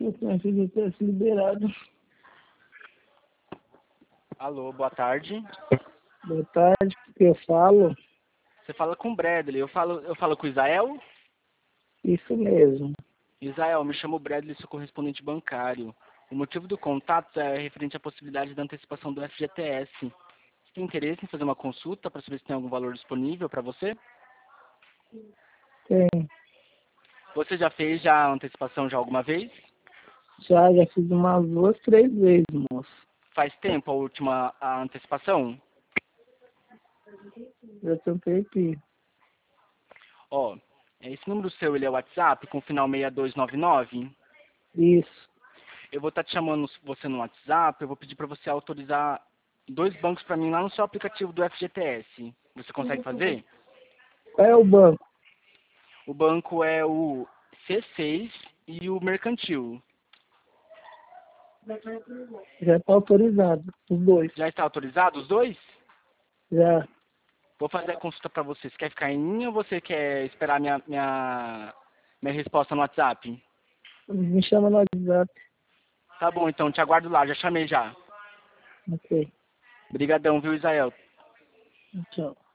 Eu tenho FGTS liberado. Alô, boa tarde. Boa tarde, que eu falo? Você fala com o Bradley. Eu falo com o Isael? Isso mesmo. Isael, me chamo Bradley, sou correspondente bancário. O motivo do contato é referente à possibilidade da antecipação do FGTS. Você tem interesse em fazer uma consulta para saber se tem algum valor disponível para você? Tem. Você já fez a antecipação já alguma vez? Já fiz umas 2, 3 vezes, moço. Faz tempo a antecipação? Já tentei aqui. Ó, esse número seu, ele é o WhatsApp com final 6299? Isso. Eu vou estar te chamando você no WhatsApp, eu vou pedir para você autorizar 2 bancos para mim lá no seu aplicativo do FGTS. Você consegue fazer? Qual é o banco? O banco é o C6 e o Mercantil. Já está autorizado, os dois. Já está autorizado os dois? Já. Vou fazer a consulta para você. Você quer ficar em linha ou você quer esperar minha resposta no WhatsApp? Me chama no WhatsApp. Tá bom, então te aguardo lá. Já chamei já. Ok. Obrigadão, viu, Isael? Tchau.